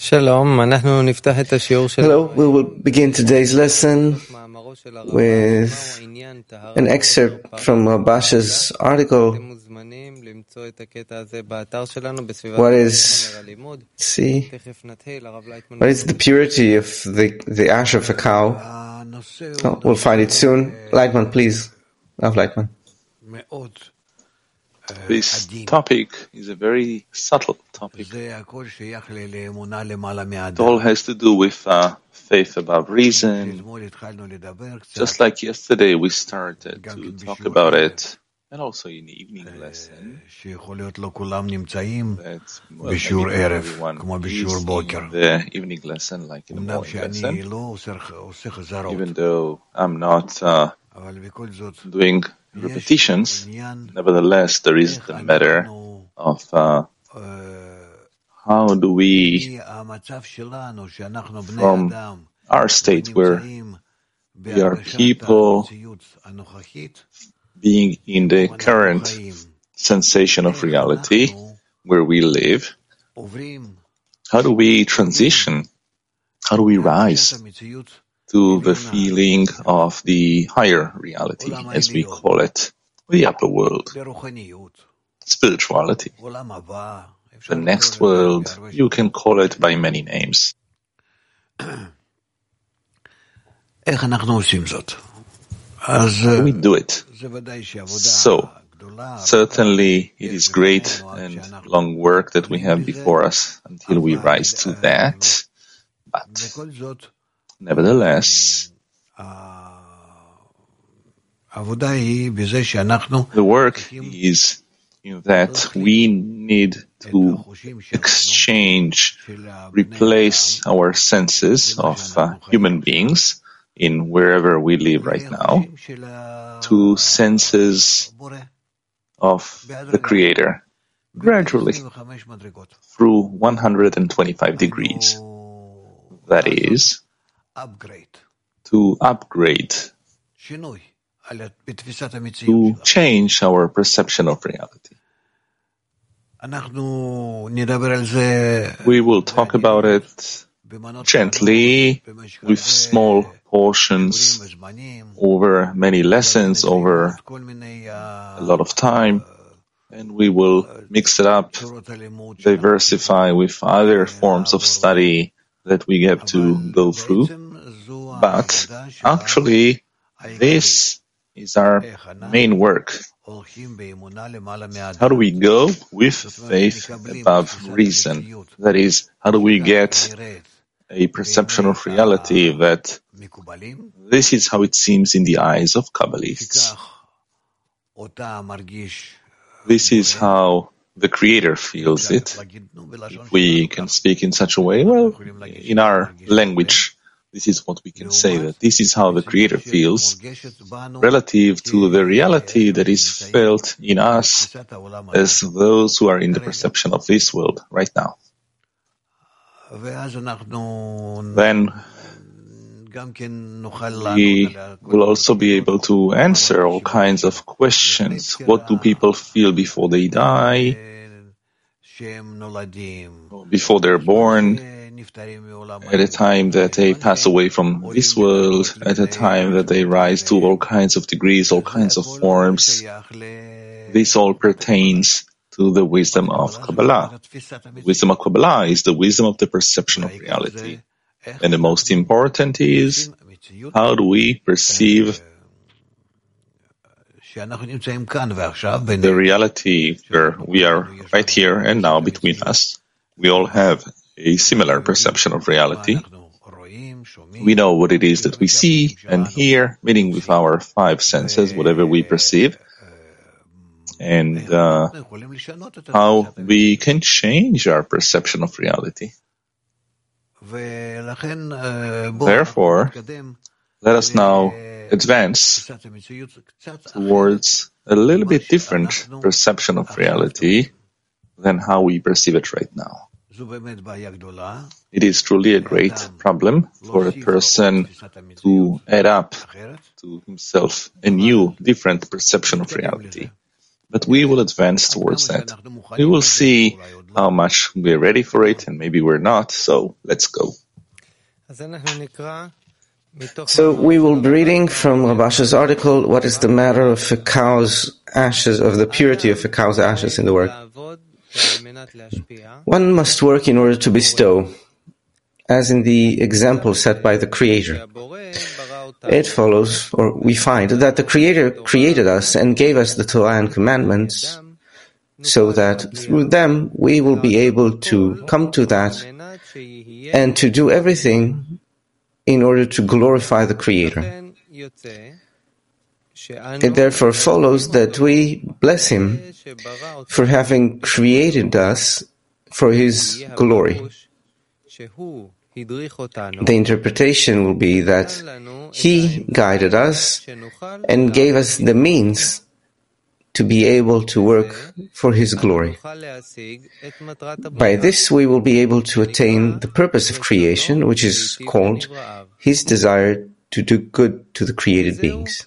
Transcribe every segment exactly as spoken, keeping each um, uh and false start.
Hello, we will begin today's lesson with an excerpt from Rabash's article. What is, see, what is the purity of the, the ash of a cow? Oh, we'll find it soon. Leitman, please. Rav Leitman. This topic is a very subtle topic. It all has to do with uh, faith above reason. Just like yesterday we started to talk about it, and also in the evening lesson, that well, maybe everyone is in the evening lesson like in the morning lesson, even though I'm not uh, doing repetitions. Nevertheless, there is the matter of uh, how do we, from our state where we are people being in the current sensation of reality where we live, how do we transition, how do we rise to the feeling of the higher reality, as we call it, the upper world, spirituality, the next world. You can call it by many names. How do we do it? So, certainly it is great and long work that we have before us until we rise to that, but nevertheless, the work is in that we need to exchange, replace our senses of uh, human beings in wherever we live right now to senses of the Creator, gradually, through one hundred twenty-five degrees. That is, to upgrade, to change our perception of reality. We will talk about it gently, with small portions, over many lessons, over a lot of time, and we will mix it up, diversify with other forms of study that we have to go through. But actually, this is our main work. How do we go with faith above reason? That is, how do we get a perception of reality that this is how it seems in the eyes of Kabbalists. This is how the Creator feels it. If we can speak in such a way, well, in our language, this is what we can say, that this is how the Creator feels relative to the reality that is felt in us as those who are in the perception of this world right now. Then we will also be able to answer all kinds of questions. What do people feel before they die, before they're born, at a time that they pass away from this world, at a time that they rise to all kinds of degrees, all kinds of forms? This all pertains to the wisdom of Kabbalah. The wisdom of Kabbalah is the wisdom of the perception of reality. And the most important is, how do we perceive the reality where we are right here and now between us? We all have a similar perception of reality. We know what it is that we see and hear, meaning with our five senses, whatever we perceive, and uh, how we can change our perception of reality. Therefore, let us now advance towards a little bit different perception of reality than how we perceive it right now. It is truly a great problem for a person to add up to himself a new, different perception of reality. But we will advance towards that. We will see how much we're ready for it, and maybe we're not, so let's go. So we will be reading from Rav Asher's article, What is the Matter of a Cow's Ashes, of the Purity of a Cow's Ashes in the work. One must work in order to bestow, as in the example set by the Creator. It follows, or we find, that the Creator created us and gave us the Torah and commandments, so that through them we will be able to come to that and to do everything in order to glorify the Creator. It therefore follows that we bless Him for having created us for His glory. The interpretation will be that He guided us and gave us the means to be able to work for His glory. By this we will be able to attain the purpose of creation, which is called His desire to do good to the created beings.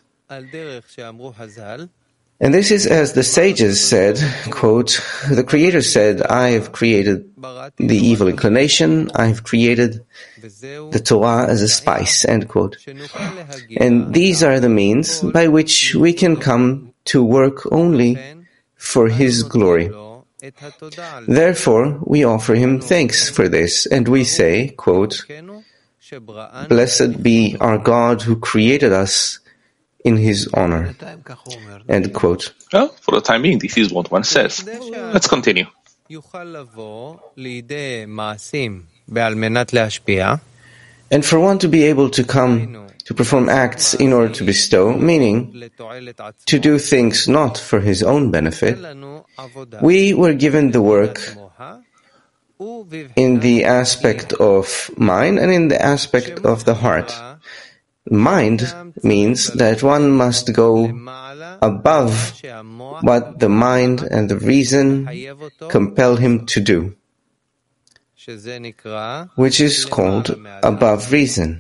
And this is as the sages said, quote, the Creator said, I have created the evil inclination, I have created the Torah as a spice, end quote. And these are the means by which we can come to work only for His glory. Therefore, we offer Him thanks for this, and we say, quote, blessed be our God who created us in His honor. End quote. Well, for the time being, this is what one says. Let's continue. And for one to be able to come to perform acts in order to bestow, meaning to do things not for his own benefit, we were given the work in the aspect of mind and in the aspect of the heart. Mind means that one must go above what the mind and the reason compel him to do, which is called above reason,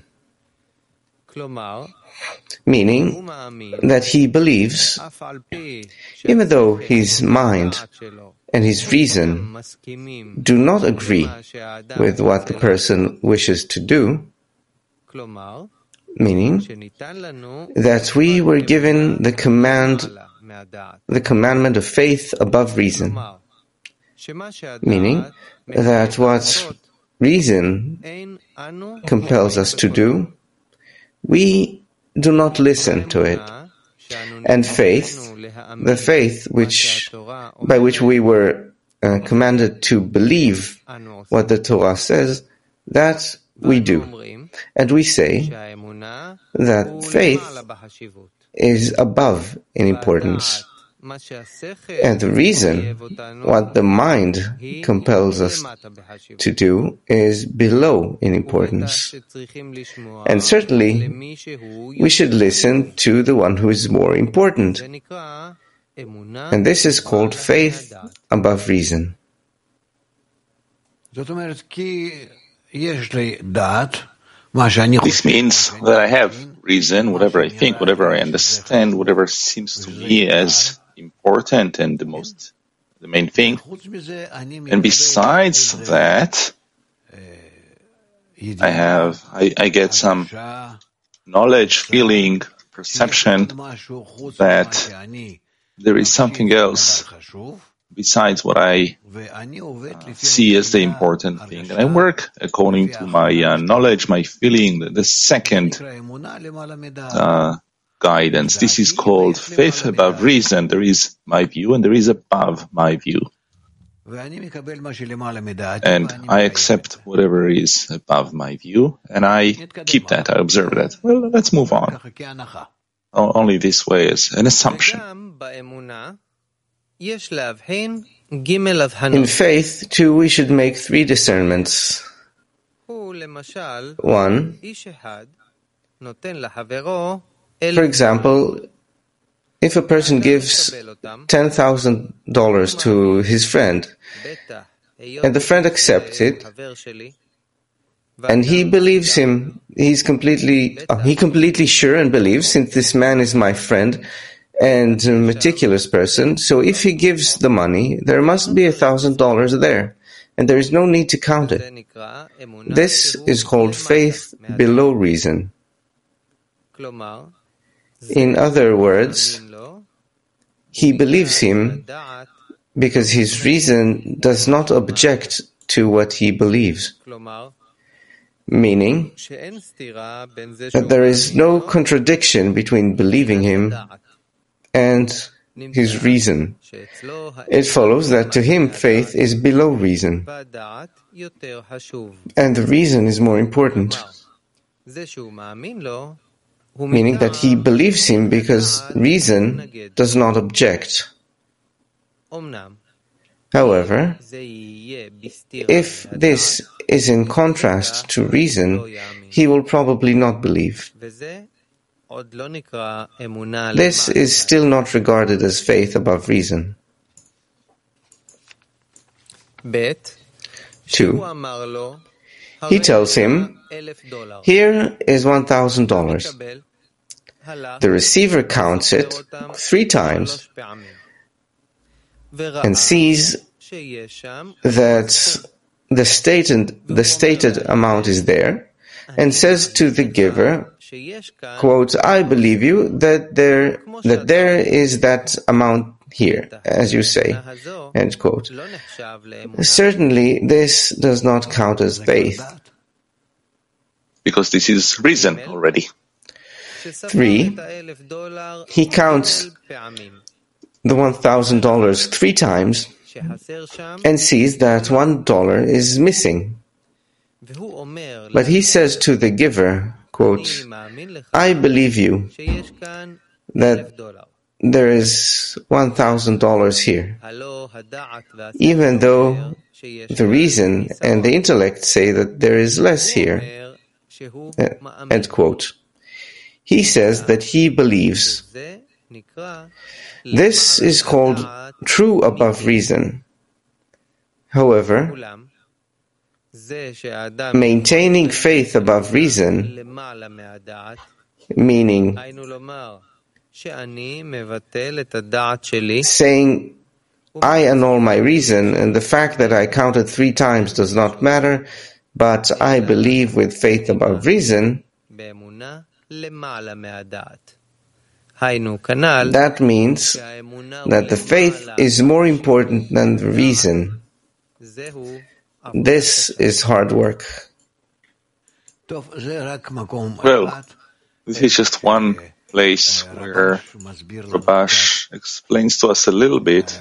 meaning that he believes, even though his mind and his reason do not agree with what the person wishes to do, meaning that we were given the command, the commandment of faith above reason, meaning that what reason compels us to do, we do not listen to it. And faith, the faith which by which we were uh, commanded to believe what the Torah says, that we do. And we say that faith is above in importance. And the reason, what the mind compels us to do, is below in importance. And certainly, we should listen to the one who is more important. And this is called faith above reason. This means that I have reason, whatever I think, whatever I understand, whatever seems to me as important and the most, the main thing. And besides that, I have, I, I get some knowledge, feeling, perception that there is something else besides what I uh, see as the important thing. And I work according to my uh, knowledge, my feeling, the, the second uh, guidance. This is called faith above reason. There is my view and there is above my view. And I accept whatever is above my view and I keep that, I observe that. Well, let's move on. Only this way is an assumption. In faith, too, we should make three discernments. One, for example, if a person gives ten thousand dollars to his friend, and the friend accepts it, and he believes him, he's completely, uh, he completely sure and believes, since this man is my friend, and a meticulous person, so if he gives the money, there must be a thousand dollars there, and there is no need to count it. This is called faith below reason. In other words, he believes him because his reason does not object to what he believes, meaning that there is no contradiction between believing him and his reason. It follows that to him faith is below reason, and the reason is more important, meaning that he believes him because reason does not object. However, if this is in contrast to reason, he will probably not believe. This is still not regarded as faith above reason. Two. He tells him, here is one thousand dollars. The receiver counts it three times and sees that the stated, the stated amount is there, and says to the giver, quote, I believe you that there, that there is that amount here, as you say, end quote. Certainly, this does not count as faith. Because this is reason already. Three, he counts the one thousand dollars three times and sees that one dollar is missing. But he says to the giver, quote, I believe you that there is one thousand dollars here, even though the reason and the intellect say that there is less here. Uh, end quote. He says that he believes. This is called true above reason. However, maintaining faith above reason, meaning saying, I annul my reason, and the fact that I counted three times does not matter, but I believe with faith above reason, that means that the faith is more important than the reason. This is hard work. Well, this is just one place where Rabash explains to us a little bit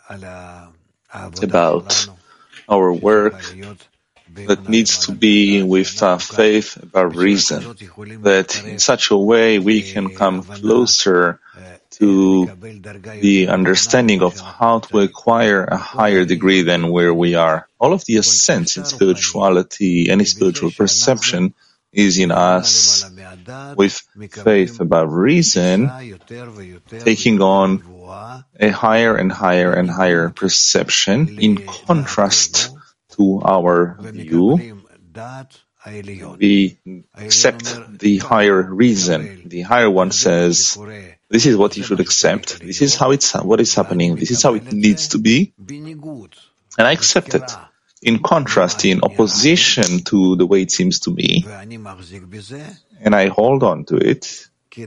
about our work that needs to be with uh, faith above reason, that in such a way we can come closer to the understanding of how to acquire a higher degree than where we are. All of the ascent in spirituality, any spiritual perception, is in us with faith above reason, taking on a higher and higher and higher perception in contrast to our view. We accept the higher reason. The higher one says, this is what you should accept. This is how it's what is happening. This is how it needs to be. And I accept it. In contrast, in opposition to the way it seems to me. And I hold on to it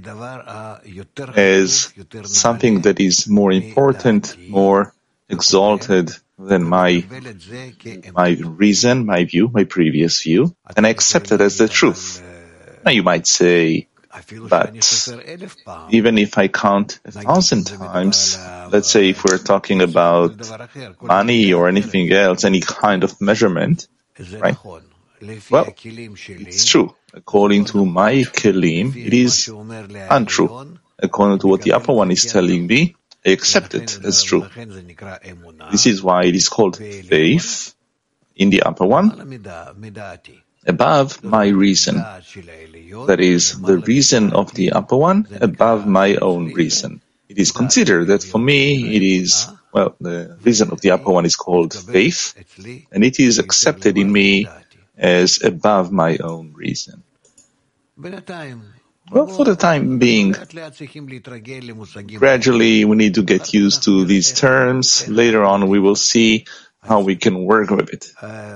as something that is more important, more exalted than my my reason, my view, my previous view, and I accept it as the truth. Now you might say, but even if I count a thousand times, let's say if we're talking about money or anything else, any kind of measurement, right? Well, it's true. According to my kelim, it is untrue. According to what the upper one is telling me, I accept it as true. This is why it is called faith in the upper one, above my reason. That is, the reason of the upper one above my own reason. It is considered that for me it is, well, the reason of the upper one is called faith, and it is accepted in me as above my own reason. Well, for the time being, gradually we need to get used to these terms. Later on, we will see how we can work with it.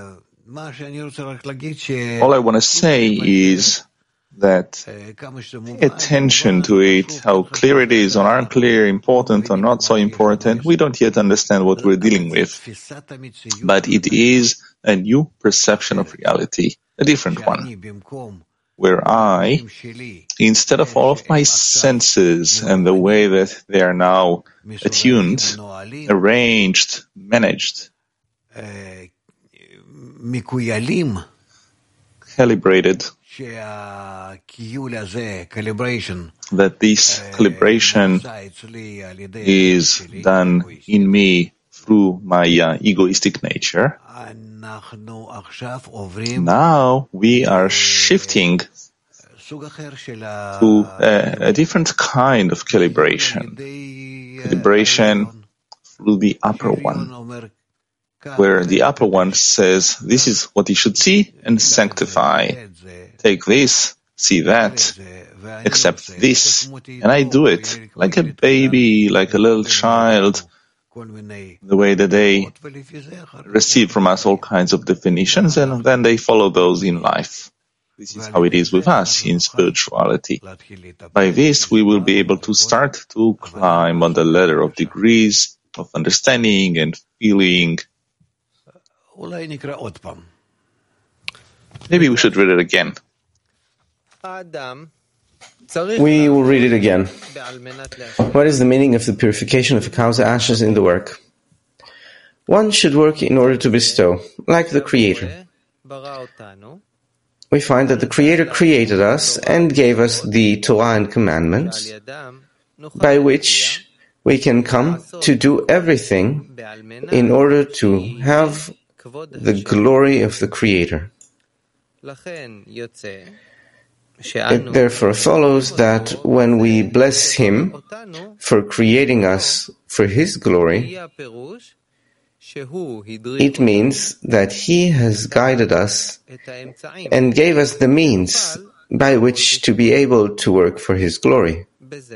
All I want to say is that pay attention to it, how clear it is or unclear, important or not so important. We don't yet understand what we're dealing with, but it is a new perception of reality, a different one, where I, instead of all of my senses and the way that they are now attuned, arranged, managed, calibrated, that this calibration is done in me through my uh, egoistic nature. Now we are shifting to a, a different kind of calibration, calibration through the upper one, where the upper one says, this is what you should see and sanctify. Take this, see that, accept this. And I do it like a baby, like a little child, the way that they receive from us all kinds of definitions, and then they follow those in life. This is how it is with us in spirituality. By this, we will be able to start to climb on the ladder of degrees of understanding and feeling. Maybe we should read it again. We will read it again. What is the meaning of the purification of a cow's ashes in the work? One should work in order to bestow, like the Creator. We find that the Creator created us and gave us the Torah and commandments, by which we can come to do everything in order to have the glory of the Creator. It therefore follows that when we bless Him for creating us for His glory, it means that He has guided us and gave us the means by which to be able to work for His glory.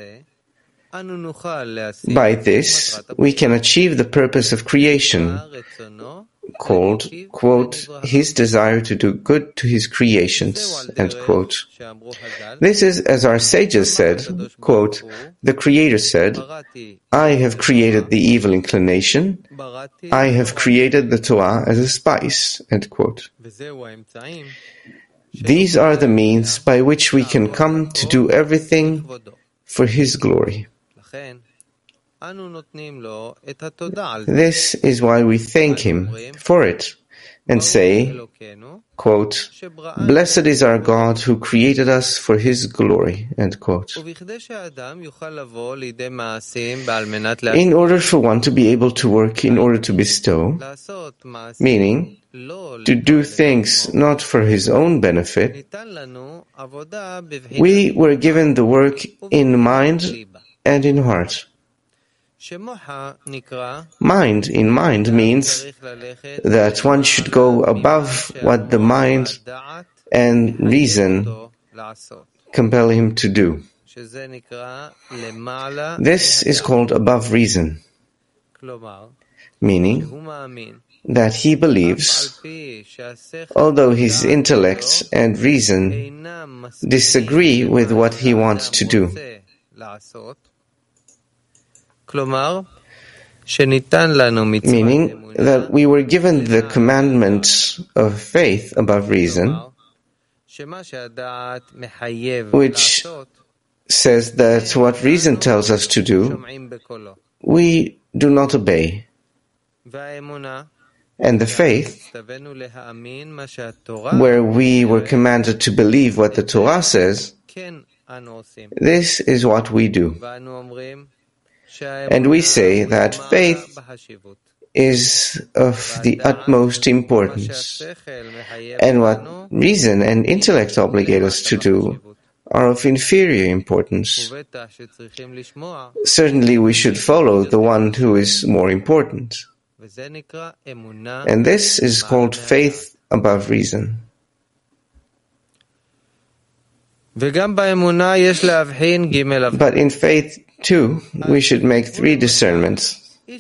By this, we can achieve the purpose of creation, called, quote, His desire to do good to His creations, end quote. This is, as our sages said, quote, the Creator said, I have created the evil inclination, I have created the Torah as a spice, end quote. These are the means by which we can come to do everything for His glory. This is why we thank Him for it and say, quote, Blessed is our God who created us for His glory, end quote. In order for one to be able to work in order to bestow, meaning to do things not for his own benefit, we were given the work in mind and in heart. Mind in mind means that one should go above what the mind and reason compel him to do. This is called above reason, meaning that he believes, although his intellect and reason disagree with what he wants to do. Meaning that we were given the commandment of faith above reason, which says that what reason tells us to do, we do not obey. And the faith, where we were commanded to believe what the Torah says, this is what we do. And we say that faith is of the utmost importance, and what reason and intellect obligate us to do are of inferior importance. Certainly we should follow the one who is more important. And this is called faith above reason. But in faith, too, we should make three discernments.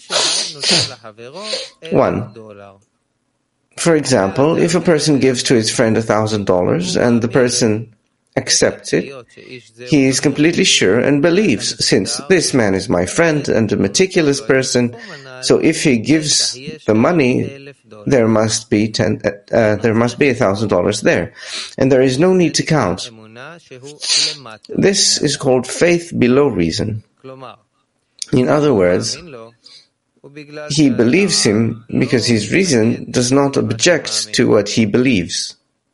One, for example, if a person gives to his friend a thousand dollars and the person accepts it, he is completely sure and believes, since this man is my friend and a meticulous person, so if he gives the money, there must be ten, uh, there must be a thousand dollars there, and there is no need to count. This is called faith below reason. In other words, he believes him because his reason does not object to what he believes.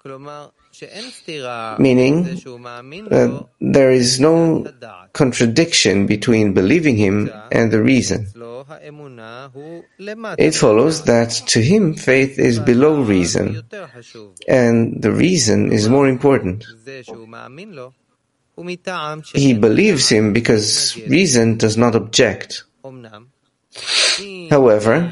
Meaning that there is no contradiction between believing him and the reason. It follows that to him faith is below reason, and the reason is more important. He believes him because reason does not object. However,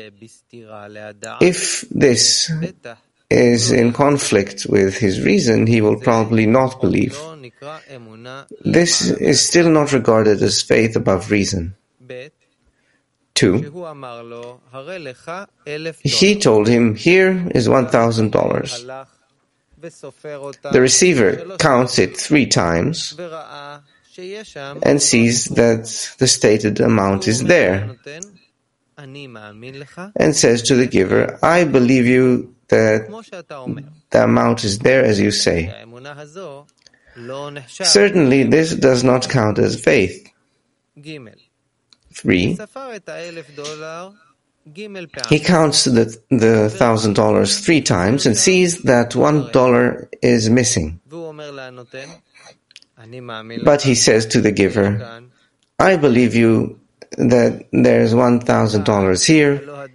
if this is in conflict with his reason, he will probably not believe. This is still not regarded as faith above reason. Two, he told him, here is one thousand dollars. The receiver counts it three times and sees that the stated amount is there, and says to the giver, I believe you that the amount is there as you say. Certainly this does not count as faith. Three, he counts the, the thousand dollars three times and sees that one dollar is missing. But he says to the giver, I believe you that there's one thousand dollars here,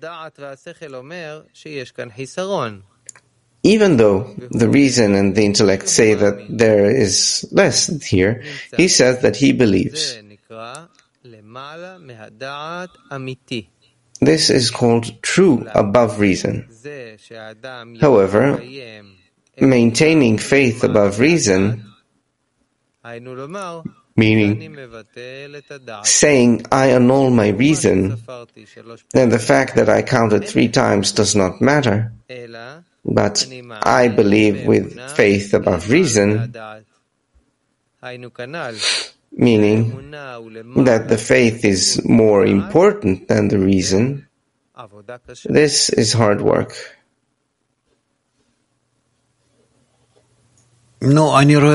even though the reason and the intellect say that there is less here. He says that he believes. This is called true above reason. However, maintaining faith above reason, meaning saying I annul my reason, then the fact that I counted three times does not matter, but I believe with faith above reason, meaning that the faith is more important than the reason. This is hard work. Well,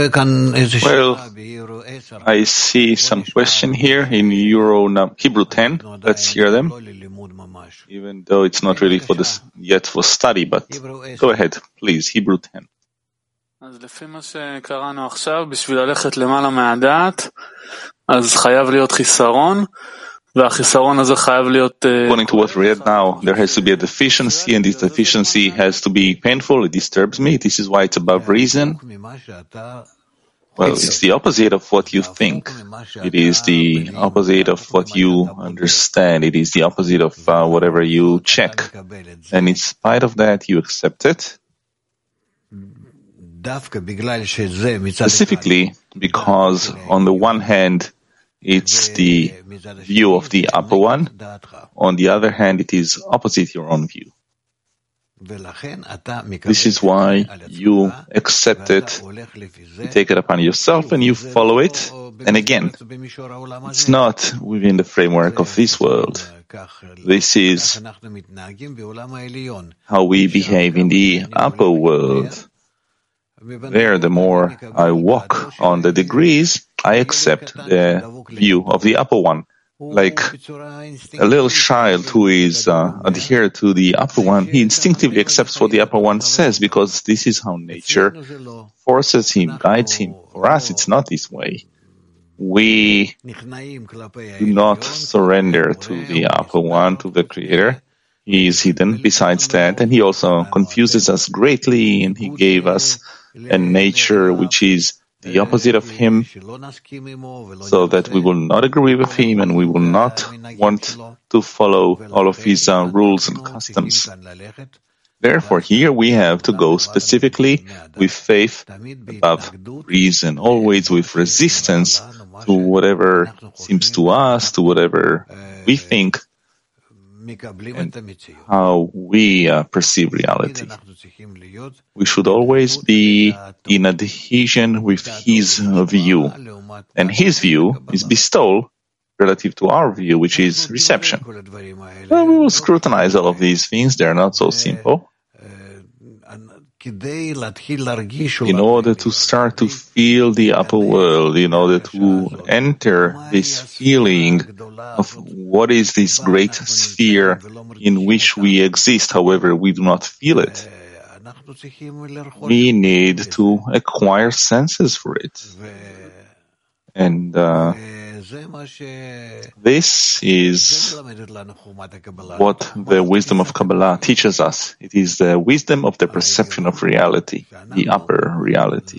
I see some question here in Euro Hebrew ten. Let's hear them, even though it's not really for this yet for study. But go ahead, please. Hebrew ten. אז לפי מה שקראנו עכשיו, בשביל ללכת למעלה מהדעת, אז חייב להיות חיסרון, והחיסרון הזה חייב להיות... According to what we read now, there has to be a deficiency, and this deficiency has to be painful. It disturbs me. This is why it's above reason. Well, it's the opposite of what you think. It is the opposite of what you understand. It is the opposite of uh, whatever you check. And in spite of that, you accept it. Specifically because on the one hand it's the view of the upper one, on the other hand it is opposite your own view. This is why you accept it, you take it upon yourself and you follow it. And again, it's not within the framework of this world. This is how we behave in the upper world. There, the more I walk on the degrees, I accept the view of the upper one. Like a little child who is uh, adhered to the upper one, he instinctively accepts what the upper one says because this is how nature forces him, guides him. For us, it's not this way. We do not surrender to the upper one, to the Creator. He is hidden besides that, and he also confuses us greatly, and he gave us a nature which is the opposite of him, so that we will not agree with him and we will not want to follow all of his uh, rules and customs. Therefore, here we have to go specifically with faith above reason, always with resistance to whatever seems to us, to whatever we think, and how we uh, perceive reality. We should always be in adhesion with his view, and his view is bestowal relative to our view, which is reception. Well, we will scrutinize all of these things. They are not so simple. In order to start to feel the upper world, in order to enter this feeling of what is this great sphere in which we exist, however we do not feel it, we need to acquire senses for it. And uh, this is what the wisdom of Kabbalah teaches us. It is the wisdom of the perception of reality, the upper reality.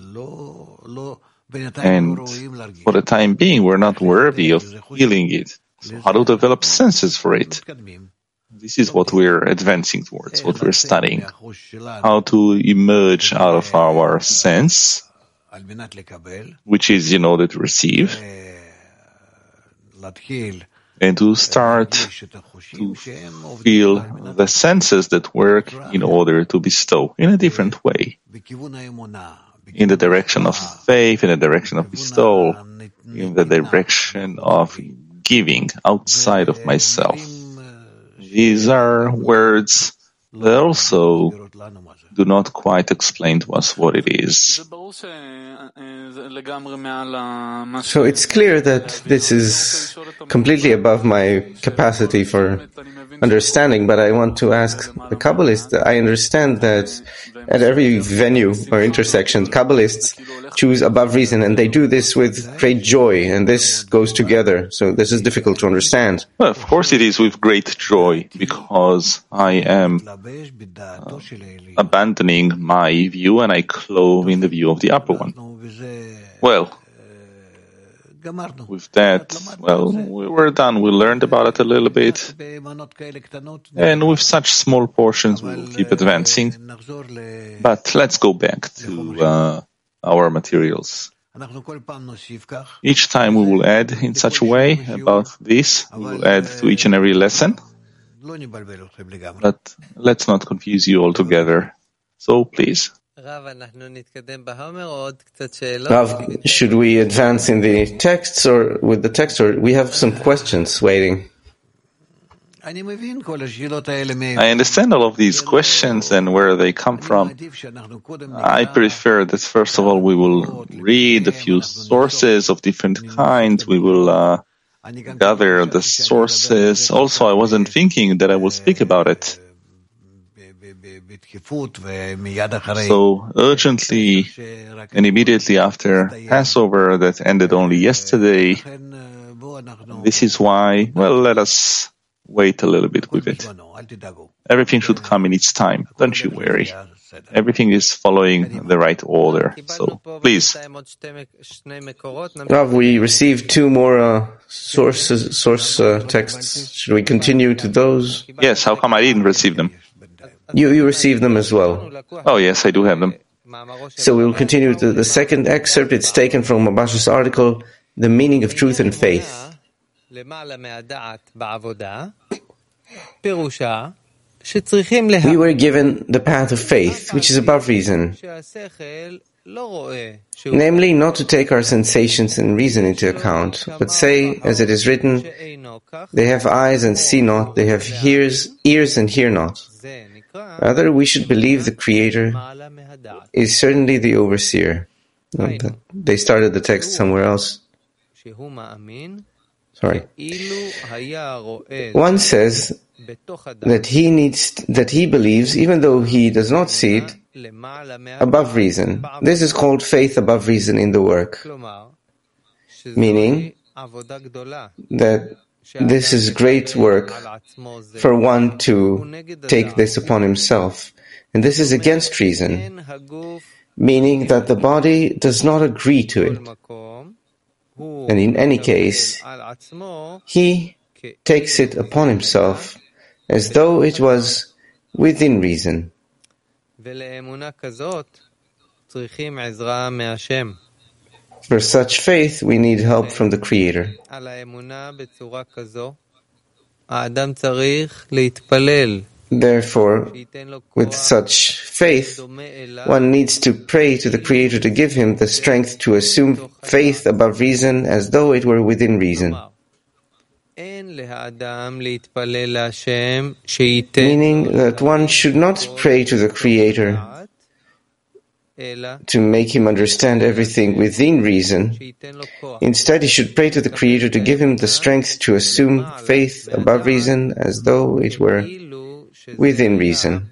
And for the time being, we're not worthy of feeling it. So how to develop senses for it? This is what we're advancing towards, what we're studying. How to emerge out of our sense, which is in order to receive, and to start to feel the senses that work in order to bestow in a different way, in the direction of faith, in the direction of bestowal, in the direction of giving outside of myself. These are words that also do not quite explain to us what it is. So it's clear that this is completely above my capacity for understanding, but I want to ask the Kabbalists. I understand that at every venue or intersection, Kabbalists choose above reason, and they do this with great joy, and this goes together. So this is difficult to understand. Well, of course it is with great joy, because I am uh, abandoning my view and I clothe in the view of the upper one. Well, with that, well, we were done. We learned about it a little bit. And with such small portions, we will keep advancing. But let's go back to uh, our materials. Each time we will add in such a way about this. We will add to each and every lesson. But let's not confuse you altogether. So please. Rav, should we advance in the texts or with the text, or we have some questions waiting? I understand all of these questions and where they come from. I prefer that first of all we will read a few sources of different kinds. We will uh, gather the sources. Also, I wasn't thinking that I will speak about it. So urgently and immediately after Passover that ended only yesterday, this is why, well, let us wait a little bit with it. Everything should come in its time. Don't you worry. Everything is following the right order. So please. Rav, we received two more uh, sources, source uh, texts. Should we continue to those? Yes, how come I didn't receive them? You you received them as well. Oh, yes, I do have them. So we will continue to the second excerpt. It's taken from Mabash's article, The Meaning of Truth and Faith. We were given the path of faith, which is above reason, namely not to take our sensations and reason into account, but say, as it is written, they have eyes and see not, they have ears, ears and hear not. Rather, we should believe the Creator is certainly the overseer. No, they started the text somewhere else. Sorry. One says that he needs, that he believes, even though he does not see it, above reason. This is called faith above reason in the work, meaning that this is great work for one to take this upon himself. And this is against reason, meaning that the body does not agree to it. And in any case, he takes it upon himself as though it was within reason. For such faith, we need help from the Creator. Therefore, with such faith, one needs to pray to the Creator to give him the strength to assume faith above reason as though it were within reason. Meaning that one should not pray to the Creator to make him understand everything within reason. Instead, he should pray to the Creator to give him the strength to assume faith above reason as though it were within reason.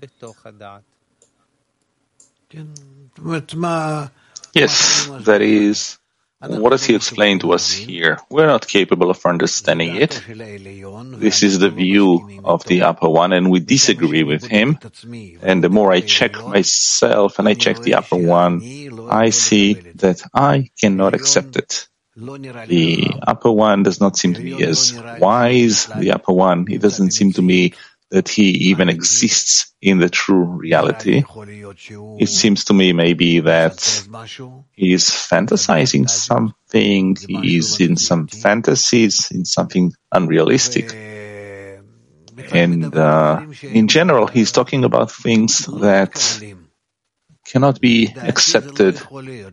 Yes, that is what does he explain to us here? We're not capable of understanding it. This is the view of the Upper One, and we disagree with him. And the more I check myself and I check the Upper One, I see that I cannot accept it. The Upper One does not seem to be as wise. The Upper One, he doesn't seem to me that he even exists in the true reality. It seems to me maybe that he is fantasizing something, he is in some fantasies, in something unrealistic. And uh, in general, he's talking about things that cannot be accepted.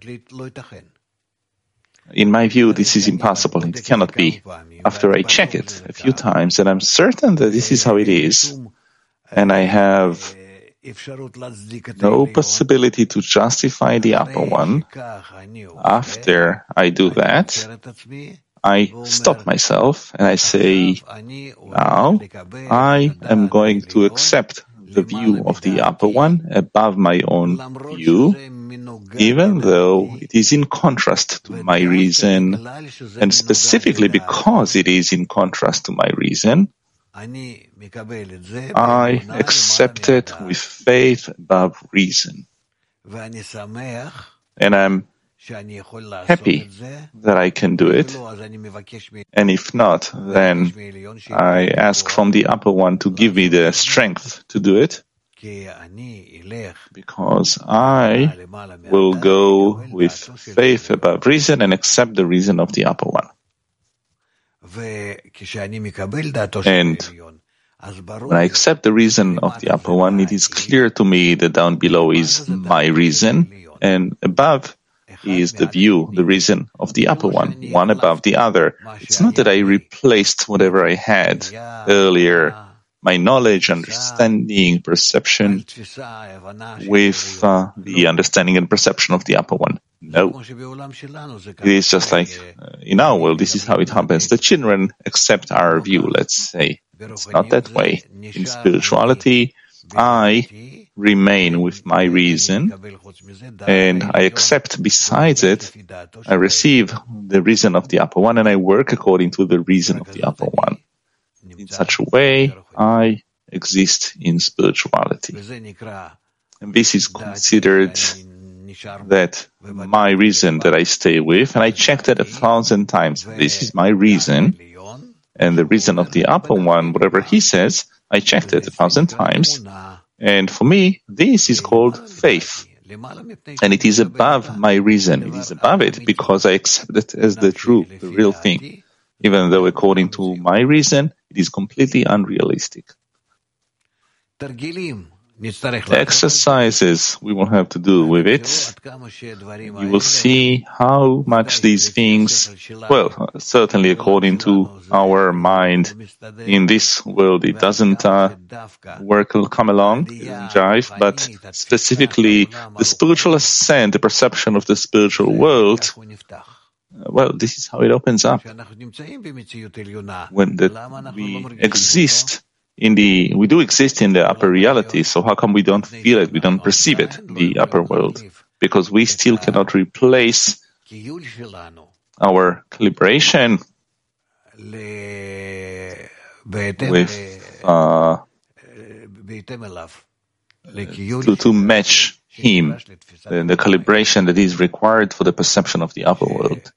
In my view, this is impossible. It cannot be. After I check it a few times, and I'm certain that this is how it is, and I have no possibility to justify the Upper One, after I do that, I stop myself and I say, now I am going to accept the view of the Upper One above my own view, even though it is in contrast to my reason, and specifically because it is in contrast to my reason, I accept it with faith above reason. And I'm happy that I can do it. And if not, then I ask from the Upper One to give me the strength to do it, because I will go with faith above reason and accept the reason of the Upper One. And when I accept the reason of the Upper One, it is clear to me that down below is my reason, and above is the view, the reason of the Upper One, one above the other. It's not that I replaced whatever I had earlier, my knowledge, understanding, perception, with uh, the understanding and perception of the Upper One. No. It is just like uh, in our world, this is how it happens. The children accept our view, let's say. It's not that way. In spirituality, I remain with my reason, and I accept besides it, I receive the reason of the Upper One, and I work according to the reason of the Upper One. In such a way, I exist in spirituality. And this is considered that my reason that I stay with, and I checked it a thousand times. This is my reason, and the reason of the Upper One, whatever he says, I checked it a thousand times. And for me, this is called faith. And it is above my reason. It is above it because I accept it as the true, the real thing. Even though according to my reason, it is completely unrealistic. The exercises we will have to do with it, you will see how much these things, well, certainly according to our mind in this world, it doesn't uh, work, come along, jive, but specifically the spiritual ascent, the perception of the spiritual world, well, this is how it opens up. When that we exist in the, we do exist in the upper reality, so how come we don't feel it, we don't perceive it, the upper world? Because we still cannot replace our calibration with, uh, to, to match him, the, the calibration that is required for the perception of the upper world.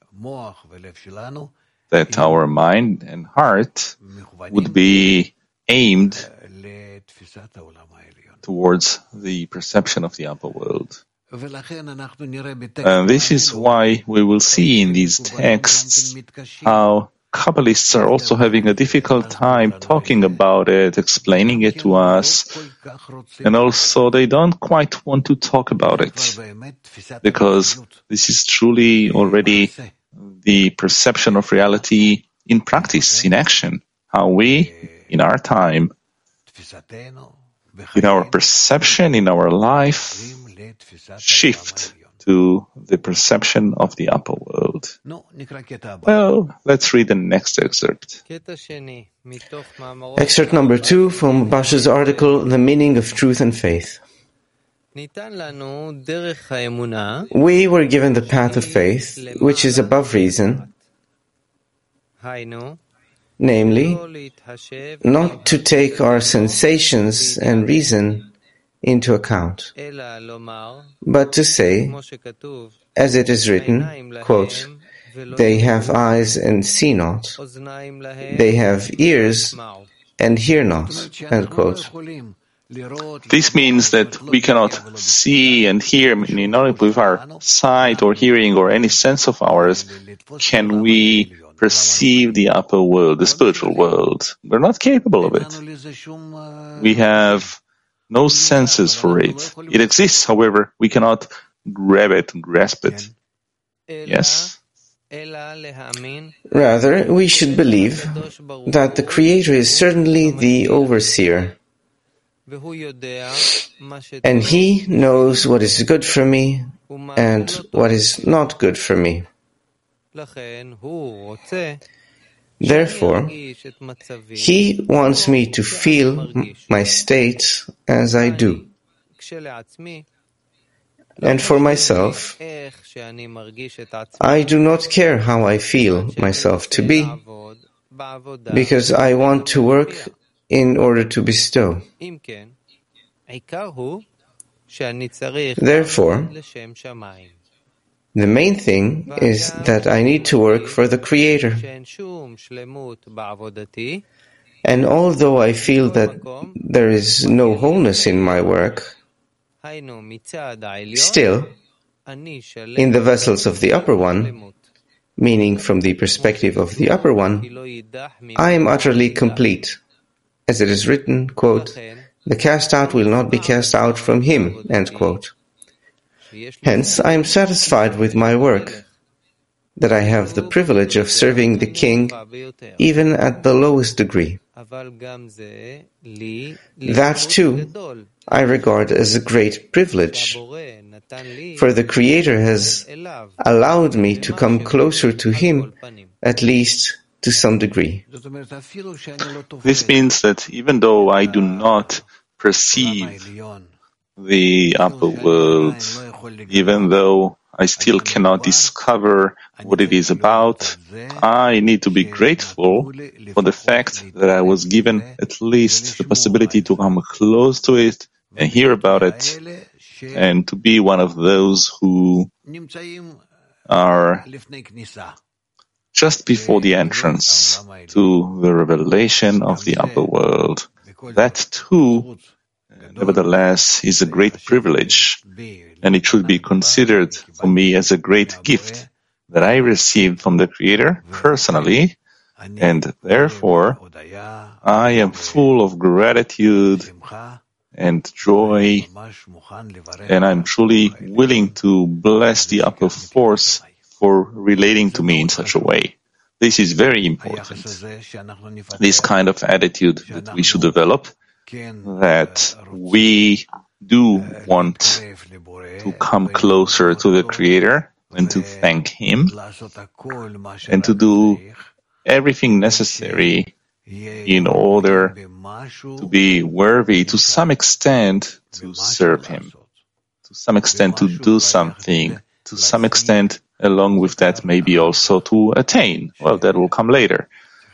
That our mind and heart would be aimed towards the perception of the upper world. And this is why we will see in these texts how Kabbalists are also having a difficult time talking about it, explaining it to us, and also they don't quite want to talk about it, because this is truly already the perception of reality in practice, in action, how we, in our time, in our perception, in our life, shift to the perception of the upper world. Well, let's read the next excerpt. Excerpt number two from Basha's article, The Meaning of Truth and Faith. We were given the path of faith, which is above reason, namely, not to take our sensations and reason into account, but to say, as it is written, quote, they have eyes and see not, they have ears and hear not, end quote. This means that we cannot see and hear, meaning not with our sight or hearing or any sense of ours can we perceive the upper world, the spiritual world. We're not capable of it. We have no senses for it. It exists, however, we cannot grab it, grasp it. Yes? Rather, we should believe that the Creator is certainly the overseer, and He knows what is good for me and what is not good for me. Therefore, He wants me to feel my state as I do. And for myself, I do not care how I feel myself to be, because I want to work in order to bestow. Therefore, the main thing is that I need to work for the Creator. And although I feel that there is no wholeness in my work, still, in the vessels of the Upper One, meaning from the perspective of the Upper One, I am utterly complete. As it is written, quote, the cast out will not be cast out from him, end quote. Hence, I am satisfied with my work, that I have the privilege of serving the King even at the lowest degree. That, too, I regard as a great privilege, for the Creator has allowed me to come closer to Him, at least to some degree. This means that even though I do not perceive the upper world, even though I still cannot discover what it is about, I need to be grateful for the fact that I was given at least the possibility to come close to it and hear about it, and to be one of those who are just before the entrance to the revelation of the upper world. That too, nevertheless, is a great privilege, and it should be considered for me as a great gift that I received from the Creator personally, and therefore I am full of gratitude and joy, and I'm truly willing to bless the upper force for relating to me in such a way. This is very important, this kind of attitude that we should develop, that we do want to come closer to the Creator and to thank Him and to do everything necessary in order to be worthy to some extent to serve Him, to some extent to do something, to some extent along with that maybe also to attain. Well, that will come later.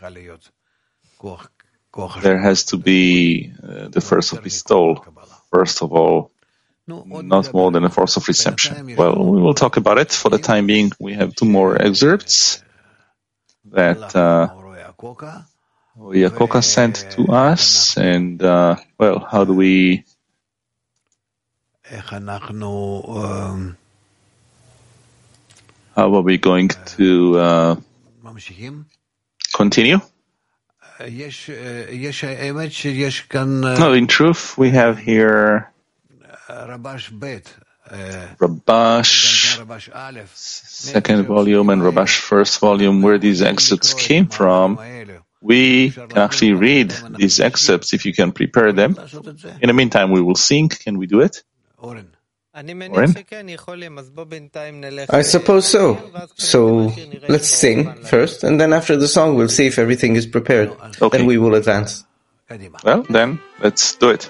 There has to be uh, the force of bestowal, first of all, not more than a force of reception. Well, we will talk about it. For the time being, we have two more excerpts that uh, Yakoka sent to us. And, uh, well, how do we How are we going to uh, continue? No, in truth, we have here Rabash second volume and Rabash first volume, where these excerpts came from. We can actually read these excerpts if you can prepare them. In the meantime, we will sing. Can we do it? Oren? I suppose so. So let's sing first, and then after the song, we'll see if everything is prepared. Okay. Then we will advance. Well, then, let's do it.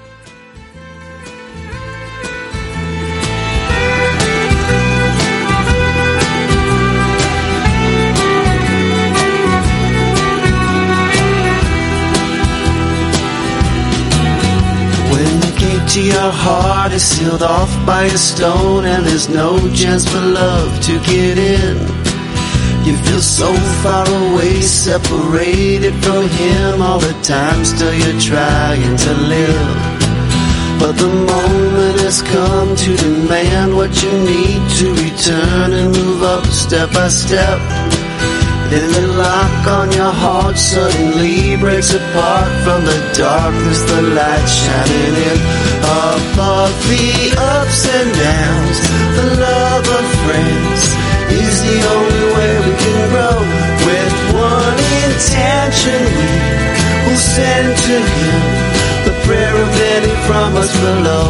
To your heart is sealed off by a stone, and there's no chance for love to get in. You feel so far away, separated from him all the time, still you're trying to live. But the moment has come to demand what you need to return and move up step by step. Then the lock on your heart suddenly breaks apart. From the darkness, the light shining in. Above the ups and downs, the love of friends is the only way we can grow. With one intention, we will send to him the prayer of many from us below.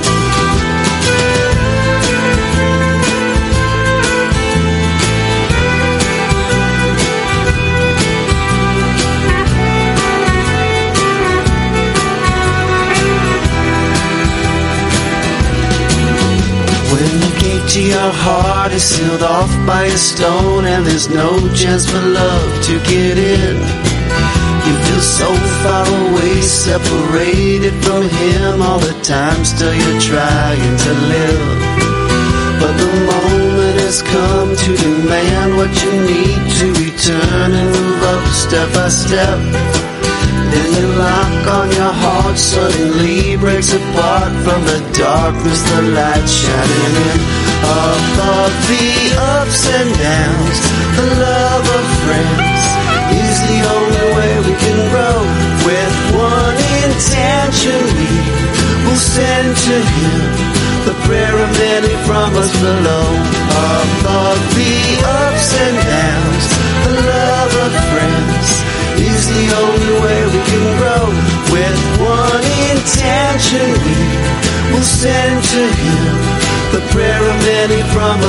To your heart is sealed off by a stone, and there's no chance for love to get in. You feel so far away, separated from him all the time, still you're trying to live. But the moment has come to demand what you need to return and move up step by step. Then the lock on your heart suddenly breaks apart. From the darkness, the light shining in. Above the ups and downs, the love of friends is the only way we can grow. With one intention, we will send to him the prayer of many from us below. Above the ups and downs, the love of friends is the only way we can grow. With one intention, we will send to him the prayer of many from